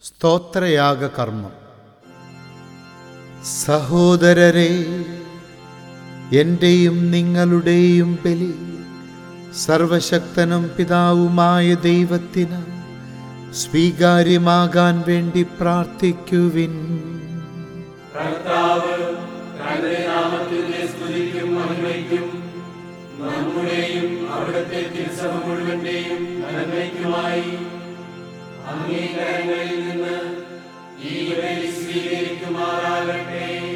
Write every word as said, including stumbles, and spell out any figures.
സ്തോത്രയാഗ കർമ്മം. സഹോദരരെ, എൻ്റെയും നിങ്ങളുടെയും ബലി സർവശക്തനും പിതാവുമായ ദൈവത്തിന് സ്വീകാര്യമാകാൻ വേണ്ടി പ്രാർത്ഥിക്കുവിൻ. കർത്താവ് തന്റെ നാമത്തിന്റെ സ്തുതിക്കും മഹിമയ്ക്കും നമ്മുടെയും അവിടുത്തെ തിരുസഭ മുഴുവന്റെയും നന്മയ്ക്കുമായി അങ്ങേ കരങ്ങളിൽ നിന്ന് ഈ ബലി സ്വീകരിക്കുമാറാകട്ടെ.